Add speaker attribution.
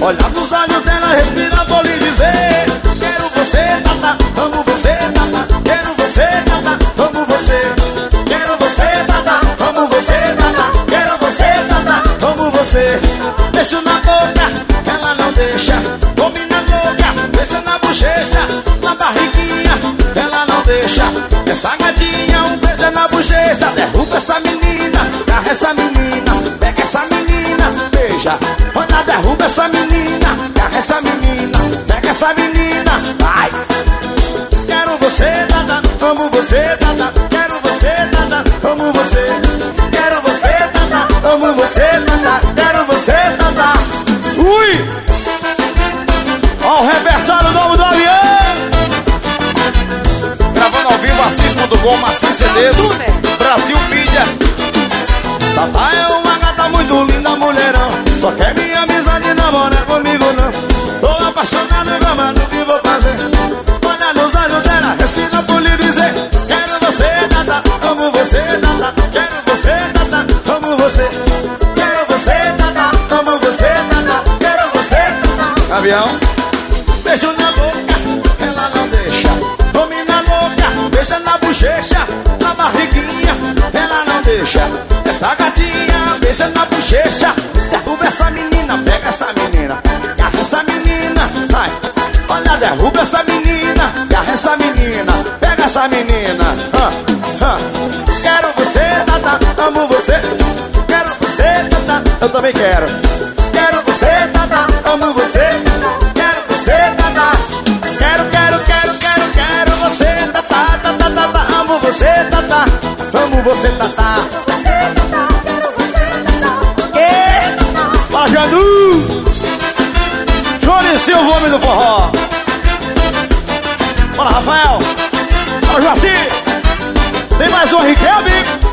Speaker 1: Olhar nos olhos dela, respirar, vou lhe dizer: quero você, Tata, amo você, Tata. Quero você, Tata, amo você. Quero você, Tata, amo você, Tata. Quero você, Tata, amo você. Beijo na boca, ela não deixa. Domina louca, beijo na bochecha. Na barriguinha, ela não deixa. Essa gatinha, um beijo na bochecha. Derruba essa menina, agarra essa menina. Pega essa menina, beija. Olha, derruba essa menina, agarra essa menina. Pega essa menina, vai. Quero você, Tata, amo você, Tata. Quero você, Tata, amo você. Quero você, Tata, amo você, Tata. Quero você, Tata. Ui! Ó o repertório novo do avião.
Speaker 2: Gravando ao vivo, Assis.com, Assis CDs, Brasil Mídia.
Speaker 1: Tata é uma gata muito linda, mulherão. Só quer minha amizade, namorar comigo não. Tô apaixonado, gravando o que vou fazer. Olha nos olhos dela, respira por lhe dizer: quero você, Tata, amo você, Tata. Quero você, Tata, amo você. Quero você, Tata, amo você, Tata. Quero você, Tata.
Speaker 2: Avião.
Speaker 1: Beijo na boca, ela não deixa. Domina louca, beija na bochecha. Na barriguinha, ela não deixa. Essa gatinha, beija na bochecha. Derruba essa menina, pega essa menina. Agarra essa menina, vai. Olha, derruba essa menina. Agarra essa menina, pega essa menina. Quero você, Tata, amo você. Quero você, Tata, eu também quero. Quero você, Tata, amo você. Quero você, Tata. Quero você, Tata, Tata, Tata. Amo você, Tata. Amo você, Tata. Fala, Janu! Johnny Silva, o homem do forró. Fala, Rafael. Fala, Joaci. Tem mais um Henrique, amigo.